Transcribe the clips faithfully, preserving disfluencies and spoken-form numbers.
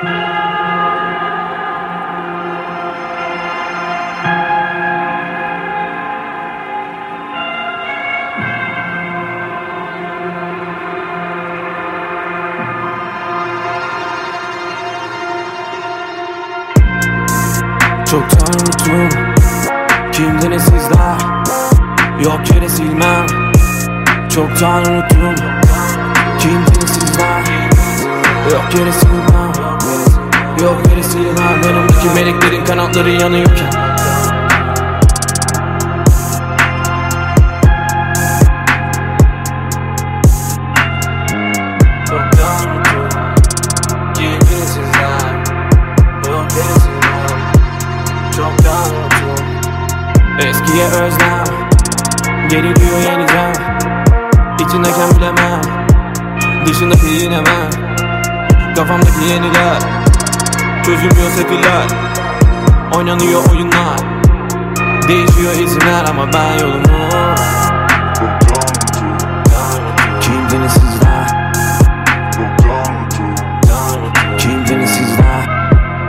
Çoktan unuttum kimdiniz sizler, yok yere silmem. Çoktan unuttum kimdiniz sizler, yok yere silmem. Yok yere silmem. Yanımdaki meleklerin kanatları yanıyorken. Çoktan unuttum kimdiniz sizler, yok yere silmem. Çoktan unuttum. Eskiye özlem geriliyor yeniden. İçindeyken bilemem, dışındaki yine ben. Kafamdaki yeniler çözülmüyor sefiller. Oynanıyor oyunlar, değişiyor isimler ama ben yolumu. Kimdiniz sizler, kimdiniz sizler.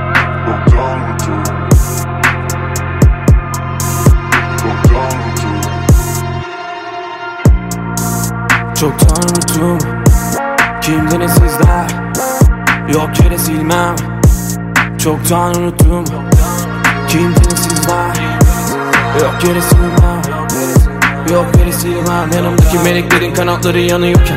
Çoktan unuttum kimdiniz sizler, yok yere silmem. Çoktan unuttum kimdiniz sizler, yok yere silmem. Yok yere silmem. Yanımdaki meleklerin kanatları yanıyorken.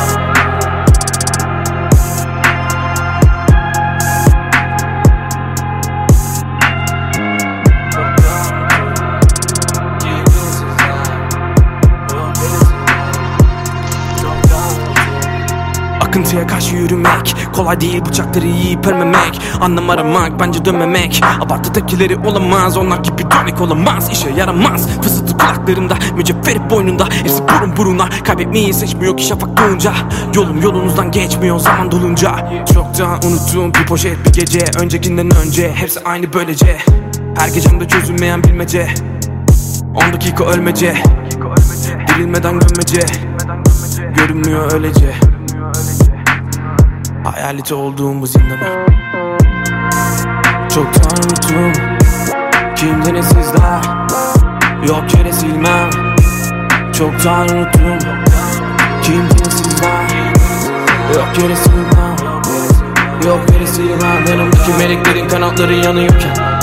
Akıntıya karşı yürümek kolay değil, bıçakları yiyip ölmemek. Anlam aramak bence dönmemek. Abartı tepkileri olamaz, onlar gibi dönük olamaz. İşe yaramaz fısıltı kulaklarında, mücevher boynunda. Hepsi burun buruna, kaybetmeyi seçmiyor ki şafak doğunca. Yolum yolunuzdan geçmiyor zaman dolunca. Çoktan unuttum bir poşet bir gece, öncekinden önce hepsi aynı böylece. Her gecemde çözülmeyen bilmece, on dakika ölmece, dirilmeden gömmece. Görünmüyor öylece, hayaleti olduğum bu zindana. Çoktan unuttum kimdiniz sizler, yok yere silmem. Çoktan unuttum kimdiniz sizler, yok yere silmem. Yok yere silmem. Yanımdaki meleklerin kanatları yanıyorken.